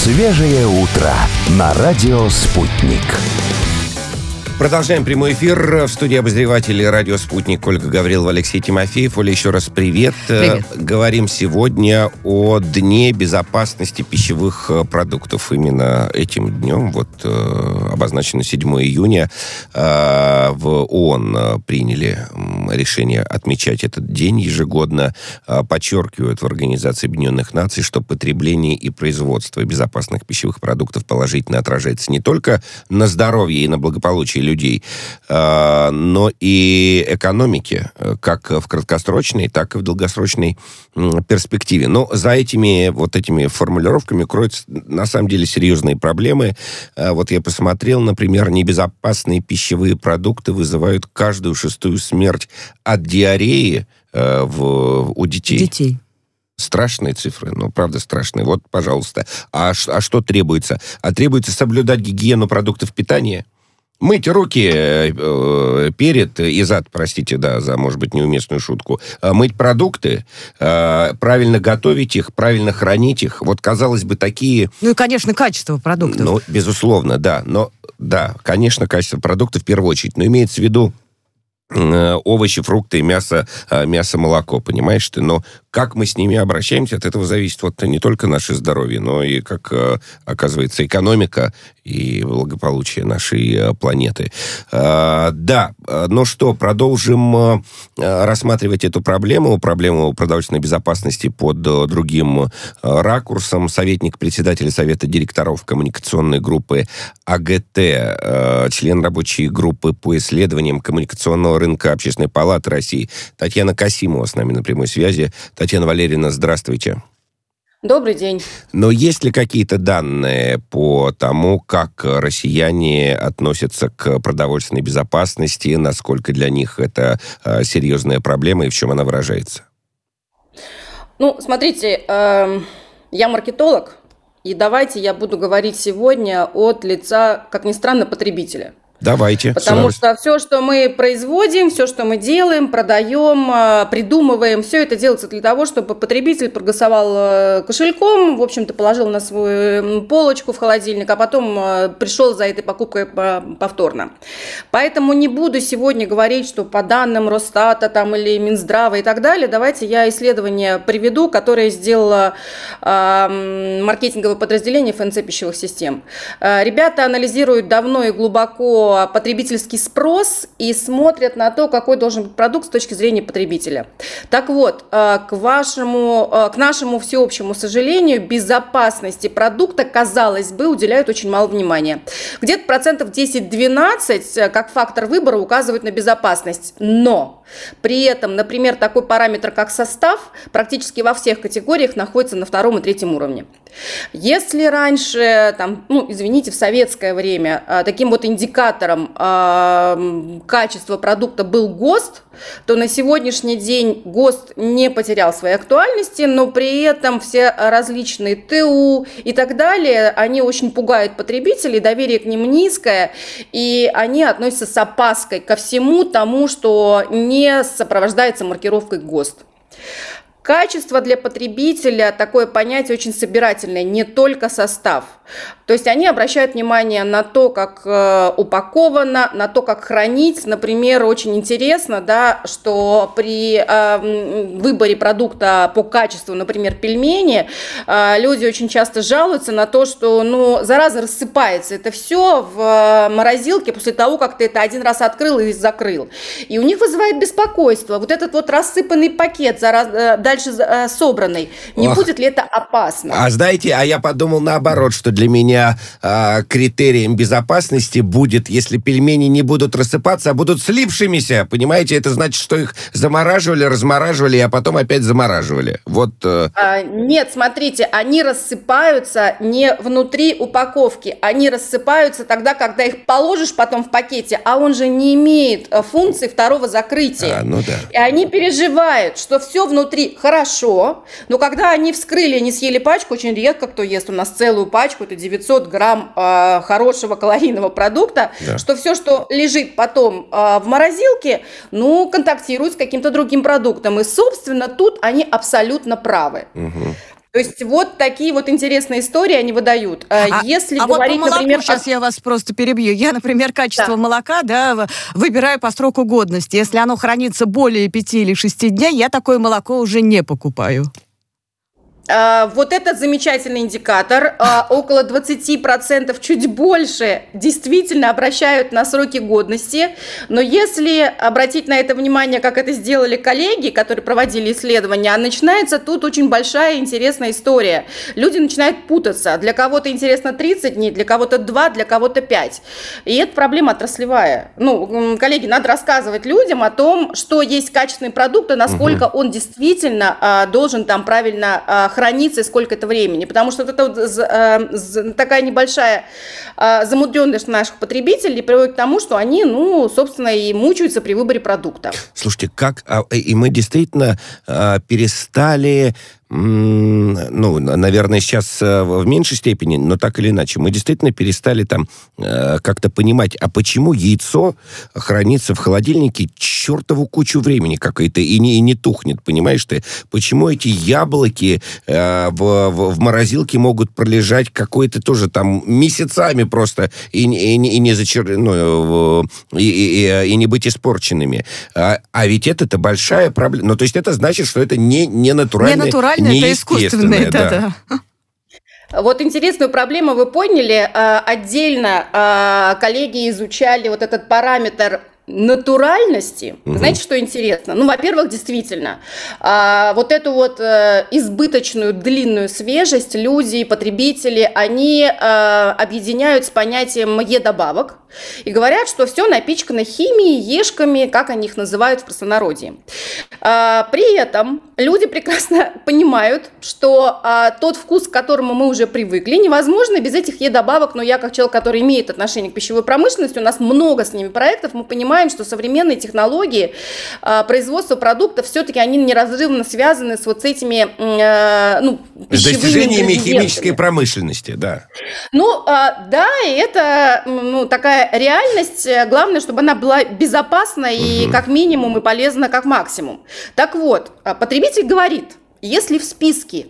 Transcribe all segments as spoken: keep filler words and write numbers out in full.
Свежее утро на радио «Спутник». Продолжаем прямой эфир. В студии обозреватели радио «Спутник» Ольга Гаврилова, Алексей Тимофеев. Оля, еще раз привет. Привет. Говорим сегодня о Дне безопасности пищевых продуктов. Именно этим днем, вот обозначено седьмого июня, в ООН приняли решение отмечать этот день ежегодно. Подчеркивают в Организации Объединенных Наций, что потребление и производство безопасных пищевых продуктов положительно отражается не только на здоровье и на благополучие людей, но и экономики, как в краткосрочной, так и в долгосрочной перспективе. Но за этими вот этими формулировками кроются на самом деле серьезные проблемы. Вот я посмотрел, например, небезопасные пищевые продукты вызывают каждую шестую смерть от диареи в, у детей. Детей. Страшные цифры, ну, правда, страшные. Вот, пожалуйста. А, а что требуется? А требуется соблюдать гигиену продуктов питания, мыть руки э, перед и зад, простите, да, за, может быть, неуместную шутку, э, мыть продукты, э, правильно готовить их, правильно хранить их. Вот, казалось бы, такие... Ну и, конечно, качество продуктов. Ну, безусловно, да. Но, да, конечно, качество продуктов в первую очередь. Но имеется в виду э, овощи, фрукты, мясо, э, мясо, молоко, понимаешь ты? Но как мы с ними обращаемся, от этого зависит вот не только наше здоровье, но и, как э, оказывается, экономика и благополучие нашей планеты. А, да, ну что, продолжим а, рассматривать эту проблему, проблему продовольственной безопасности под а, другим а, ракурсом. Советник председателя Совета директоров коммуникационной группы АГТ, а, член рабочей группы по исследованиям коммуникационного рынка Общественной палаты России Татьяна Касимова с нами на прямой связи. Татьяна Валерьевна, здравствуйте. Добрый день. Но есть ли какие-то данные по тому, как россияне относятся к продовольственной безопасности, насколько для них это э, серьезная проблема и в чем она выражается? Ну, смотрите, э, я маркетолог, и давайте я буду говорить сегодня от лица, как ни странно, потребителя. Давайте. Потому что все, что мы производим, все, что мы делаем, продаем, придумываем, все это делается для того, чтобы потребитель проголосовал кошельком, в общем-то, положил на свою полочку в холодильник, а потом пришел за этой покупкой повторно. Поэтому не буду сегодня говорить, что по данным Росстата там, или Минздрава и так далее, давайте я исследование приведу, которое сделало э, маркетинговое подразделение эф эн цэ пищевых систем. Э, ребята анализируют давно и глубоко потребительский спрос и смотрят на то, какой должен быть продукт с точки зрения потребителя. Так вот, к вашему, к нашему всеобщему сожалению, безопасности продукта, казалось бы, уделяют очень мало внимания. Где-то процентов десять-двенадцать как фактор выбора указывают на безопасность. Но при этом, например, такой параметр, как состав, практически во всех категориях находится на втором и третьем уровне. Если раньше, там, ну, извините, в советское время таким вот индикатором э, качества продукта был ГОСТ, то на сегодняшний день ГОСТ не потерял своей актуальности, но при этом все различные тэ у и так далее, они очень пугают потребителей, доверие к ним низкое, и они относятся с опаской ко всему тому, что не сопровождается маркировкой ГОСТ. Качество для потребителя, такое понятие очень собирательное, не только состав. То есть они обращают внимание на то, как э, упаковано, на то, как хранить. Например, очень интересно, да, что при э, выборе продукта по качеству, например, пельмени, э, люди очень часто жалуются на то, что, ну, зараза, рассыпается это все в морозилке после того, как ты это один раз открыл и закрыл. И у них вызывает беспокойство. Вот этот вот рассыпанный пакет, зараз, э, дальше э, собранный, не Ох. будет ли это опасно? А знаете, а я подумал наоборот, что для меня э, критерием безопасности будет, если пельмени не будут рассыпаться, а будут слипшимися. Понимаете, это значит, что их замораживали, размораживали, а потом опять замораживали. Вот. Э... А, нет, смотрите, они рассыпаются не внутри упаковки, они рассыпаются тогда, когда их положишь потом в пакете, а он же не имеет функции второго закрытия. А, ну да. И они переживают, что все внутри хорошо, но когда они вскрыли, не съели пачку, очень редко кто ест у нас целую пачку, это девятьсот грамм э, хорошего калорийного продукта, да. Что все, что лежит потом э, в морозилке, ну, контактирует с каким-то другим продуктом. И, собственно, тут они абсолютно правы. Угу. То есть вот такие вот интересные истории они выдают. А, Если а говорить, вот по молоку, например... сейчас я вас просто перебью. Я, например, качество да. молока да, выбираю по сроку годности. Если оно хранится более пяти или шести дней, я такое молоко уже не покупаю. Uh, вот этот замечательный индикатор. Uh, около двадцать процентов, чуть больше, действительно обращают на сроки годности. Но если обратить на это внимание, как это сделали коллеги, которые проводили исследования, начинается тут очень большая интересная история. Люди начинают путаться. Для кого-то интересно тридцать дней, для кого-то два, для кого-то пять. И это проблема отраслевая. Ну, коллеги, надо рассказывать людям о том, что есть качественный продукт, и насколько угу. он действительно uh, должен там правильно uh, храниться и сколько это времени. Потому что вот это вот э, такая небольшая э, замудренность наших потребителей приводит к тому, что они, ну, собственно, и мучаются при выборе продукта. Слушайте, как... И мы действительно э, перестали... Ну, наверное, сейчас в меньшей степени, но так или иначе, мы действительно перестали там э, как-то понимать, а почему яйцо хранится в холодильнике чертову кучу времени какой-то и не, и не тухнет, понимаешь ты? Почему эти яблоки э, в, в, в морозилке могут пролежать какой-то тоже там месяцами просто и, и, и не зачер... ну, и, и, и не быть испорченными? А, а ведь это-то большая проблема. Ну, то есть это значит, что это не, не натуральное... Не натуральное. Это искусственное, да, да. Вот интересную проблему вы поняли. Отдельно коллеги изучали вот этот параметр натуральности. Угу. Знаете, что интересно? Ну, во-первых, действительно, а, вот эту вот а, избыточную длинную свежесть люди, потребители, они а, объединяют с понятием Е-добавок и говорят, что все напичкано химией, ешками, как они их называют в простонародье. А, при этом люди прекрасно понимают, что а, тот вкус, к которому мы уже привыкли, невозможно без этих Е-добавок, но я как человек, который имеет отношение к пищевой промышленности, у нас много с ними проектов, мы понимаем, что современные технологии э, производства продуктов все-таки они неразрывно связаны с вот этими э, ну, пищевыми с достижениями химической промышленности, да. Ну, э, да, и это ну, такая реальность. Главное, чтобы она была безопасна и угу. как минимум и полезна как максимум. Так вот, потребитель говорит, если в списке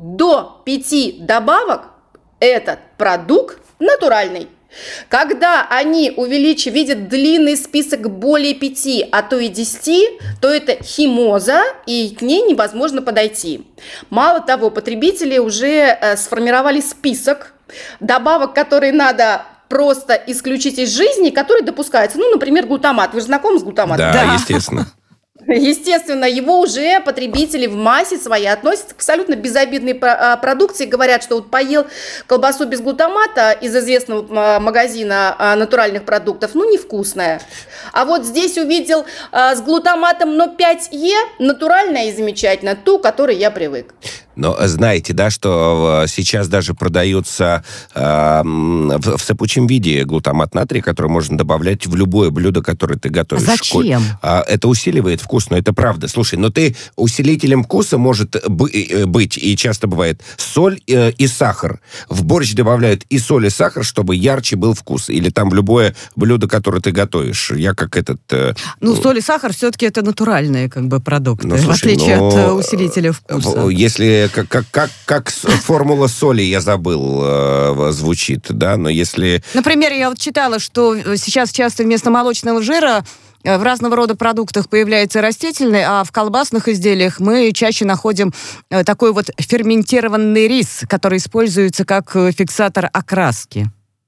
до пяти добавок, этот продукт натуральный. Когда они увеличивают, видят длинный список более пяти, а то и десяти, то это химоза, и к ней невозможно подойти. Мало того, потребители уже э, сформировали список добавок, которые надо просто исключить из жизни, которые допускаются. Ну, например, глутамат. Вы же знакомы с глутаматом? Да, да. Естественно. Естественно, его уже потребители в массе своей относятся к абсолютно безобидной продукции. Говорят, что вот поел колбасу без глутамата из известного магазина натуральных продуктов, ну, невкусная. А вот здесь увидел с глутаматом, но пять Е, натуральная и замечательная, ту, к которой я привык. Но знаете, да, что сейчас даже продаются э, в, в сыпучем виде глутамат натрия, который можно добавлять в любое блюдо, которое ты готовишь. Зачем? А, это усиливает вкус, но это правда. Слушай, но ты усилителем вкуса может быть, и часто бывает, соль э, и сахар. В борщ добавляют и соль, и сахар, чтобы ярче был вкус. Или там в любое блюдо, которое ты готовишь. Я как этот... Э, ну, соль и сахар все-таки это натуральные как бы продукты, ну, слушай, в отличие но, от усилителя вкуса. Если... Как, как, как, как формула соли, я забыл, э, звучит, да, но если... Например, я вот читала, что сейчас часто вместо молочного жира в разного рода продуктах появляется растительный, а в колбасных изделиях мы чаще находим такой вот ферментированный рис, который используется как фиксатор окраски.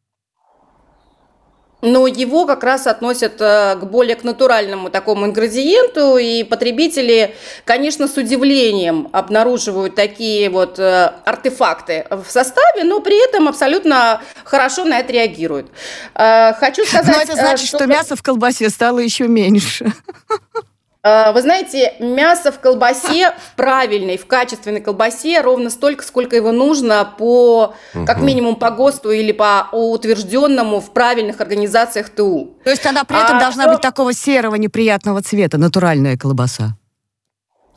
Но его как раз относят к более к натуральному такому ингредиенту, и потребители, конечно, с удивлением обнаруживают такие вот артефакты в составе, но при этом абсолютно хорошо на это реагируют. Хочу сказать... Но это значит, что, что мясо в колбасе стало еще меньше. Вы знаете, мясо в колбасе, в правильной, в качественной колбасе ровно столько, сколько его нужно по, как минимум по ГОСТу или по утвержденному в правильных организациях ТУ. То есть она при этом а должна что... быть такого серого неприятного цвета, натуральная колбаса?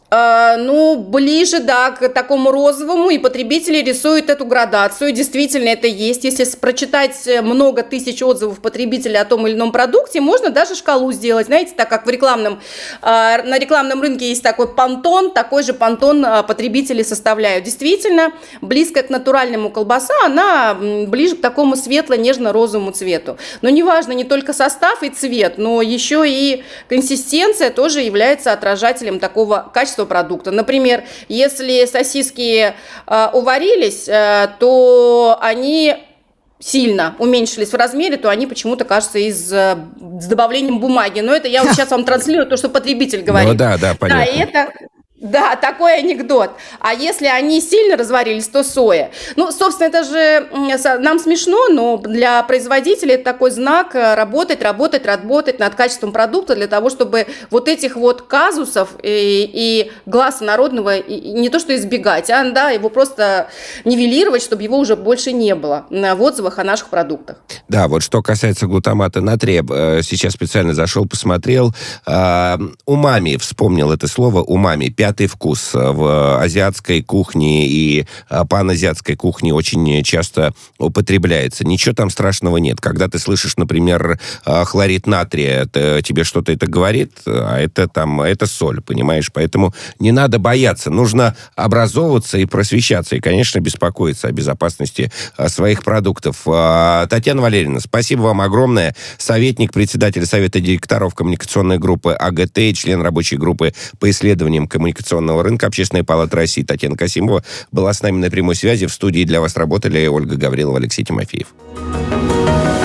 Uh, ну, ближе, да, к такому розовому, и потребители рисуют эту градацию. Действительно, это есть. Если прочитать много тысяч отзывов потребителей о том или ином продукте, можно даже шкалу сделать. Знаете, так как в рекламном, uh, на рекламном рынке есть такой пантон, такой же пантон uh, потребители составляют. Действительно, близкая к натуральному колбаса, она ближе к такому светло-нежно-розовому цвету. Но неважно не только состав и цвет, но еще и консистенция тоже является отражателем такого качества продукта. Например, если сосиски э, уварились, э, то они сильно уменьшились в размере, то они почему-то кажутся из, э, с добавлением бумаги. Но это я вот сейчас вам транслирую то, что потребитель говорит. Ну да, да, понятно. Да, и это... Да, такой анекдот. А если они сильно разварились, то соя. Ну, собственно, это же нам смешно, но для производителей это такой знак работать, работать, работать над качеством продукта для того, чтобы вот этих вот казусов и, и гласа народного и не то что избегать, а да, его просто нивелировать, чтобы его уже больше не было в отзывах о наших продуктах. Да, вот что касается глутамата натрия, сейчас специально зашел, посмотрел. Умами, вспомнил это слово, умами, пятый вкус в азиатской кухне и паназиатской кухне очень часто употребляется. Ничего там страшного нет. Когда ты слышишь, например, хлорид натрия, это, тебе что-то это говорит, а это там, это соль, понимаешь? Поэтому не надо бояться. Нужно образовываться и просвещаться. И, конечно, беспокоиться о безопасности своих продуктов. Татьяна Валерьевна, спасибо вам огромное. Советник, председатель Совета директоров коммуникационной группы АГТ, член рабочей группы по исследованиям коммуникационного рынка Общественной палаты России Татьяна Касимова была с нами на прямой связи. В студии для вас работали Ольга Гаврилова, Алексей Тимофеев.